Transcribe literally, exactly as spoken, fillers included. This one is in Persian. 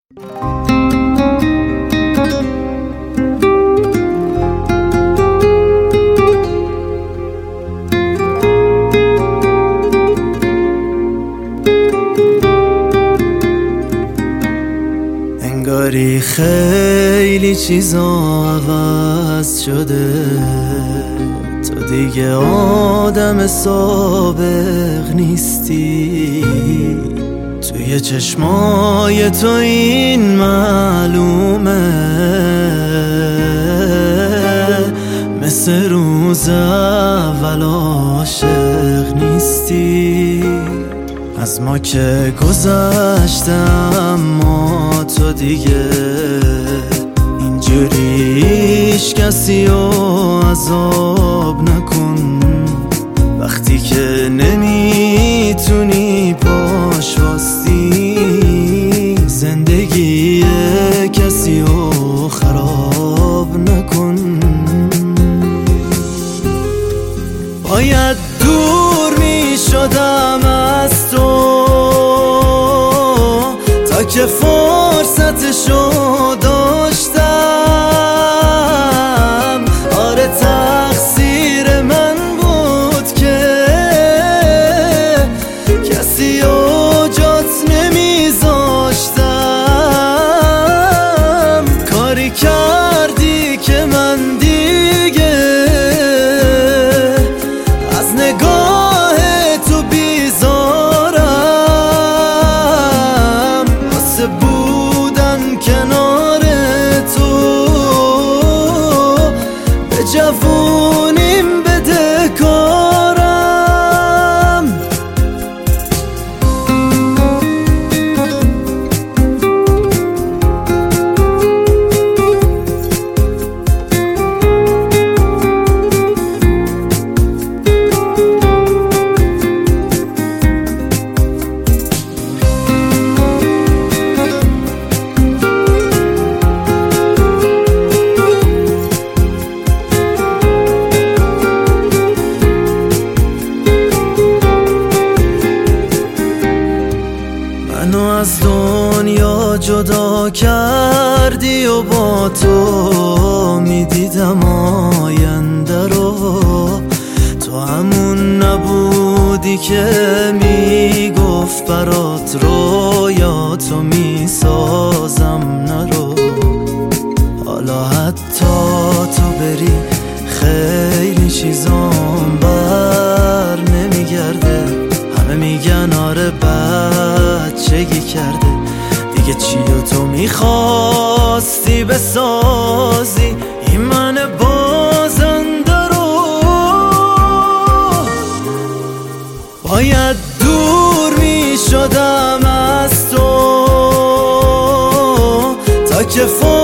انگاری خیلی چیزا عوض شده، تو دیگه آدم سابق نیستی. توی چشمای تو این معلومه، مثل روز اول عاشق نیستی. از ما که گذشته اما تو دیگه اینجوری هیچ کسی رو عذاب نکن. وقتی که نمیتونی پاش واستی، زندگی کسی رو خراب نکن. باید دور میشدم از تو تا که فرصتشو داشتم. آره تقصیر من بود که کسی رو جات نمیذاشتم. کاری کردی که من دیگه از نگاه تو بیزارم. واسه بودن کنار تو به جوونیم بده کارم. منو از دنیا جدا کردی و با تو میدیدم آینده رو. تو همون نبودی که میگفت برات رویاتو میسازم نرو. حالا حتی تو بری خیلی چیزام بر نمیگرده. همه میگن آره بچگی کرده دیگه. چی و تو میخواستی بسازی این من بازنده رو؟ باید دور میشدم از تو تا که